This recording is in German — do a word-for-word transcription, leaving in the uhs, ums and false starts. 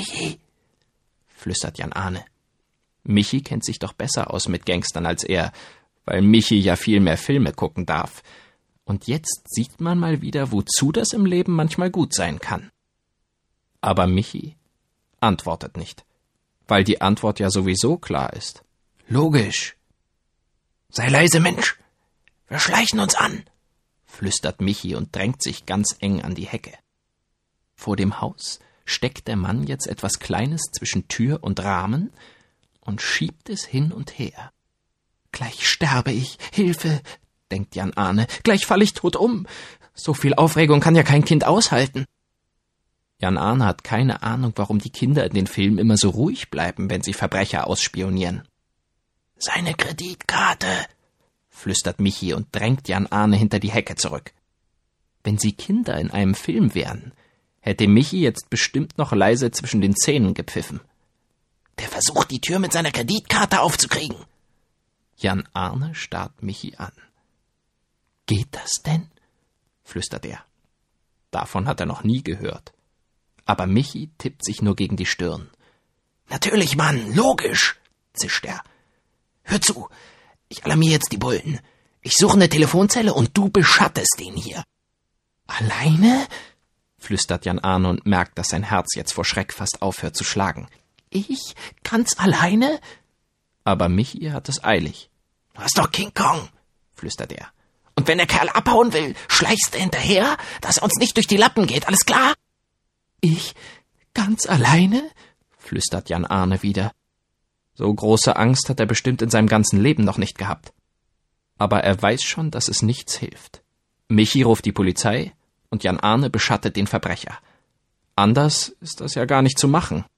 Michi, flüstert Jan Arne. Michi kennt sich doch besser aus mit Gangstern als er, weil Michi ja viel mehr Filme gucken darf. Und jetzt sieht man mal wieder, wozu das im Leben manchmal gut sein kann. Aber Michi antwortet nicht, weil die Antwort ja sowieso klar ist. Logisch. Sei leise, Mensch, wir schleichen uns an, flüstert Michi und drängt sich ganz eng an die Hecke. Vor dem Haus steckt der Mann jetzt etwas Kleines zwischen Tür und Rahmen und schiebt es hin und her. Gleich sterbe ich, Hilfe, denkt Jan Arne, gleich fall ich tot um. So viel Aufregung kann ja kein Kind aushalten. Jan Arne hat keine Ahnung, warum die Kinder in den Filmen immer so ruhig bleiben, wenn sie Verbrecher ausspionieren. Seine Kreditkarte, flüstert Michi und drängt Jan Arne hinter die Hecke zurück. Wenn sie Kinder in einem Film wären, hätte Michi jetzt bestimmt noch leise zwischen den Zähnen gepfiffen. Der versucht, die Tür mit seiner Kreditkarte aufzukriegen. Jan Arne starrt Michi an. Geht das denn? Flüstert er. Davon hat er noch nie gehört. Aber Michi tippt sich nur gegen die Stirn. Natürlich, Mann, logisch, zischt er. Hör zu, ich alarmiere jetzt die Bullen. Ich suche eine Telefonzelle und du beschattest den hier. Alleine? Flüstert Jan Arne und merkt, dass sein Herz jetzt vor Schreck fast aufhört zu schlagen. Ich? Ganz alleine? Aber Michi hat es eilig. Du hast doch King Kong, flüstert er. Und wenn der Kerl abhauen will, schleichst du hinterher, dass er uns nicht durch die Lappen geht, alles klar? Ich? Ganz alleine? Flüstert Jan Arne wieder. So große Angst hat er bestimmt in seinem ganzen Leben noch nicht gehabt. Aber er weiß schon, dass es nichts hilft. Michi ruft die Polizei und Jan Arne beschattet den Verbrecher. Anders ist das ja gar nicht zu machen.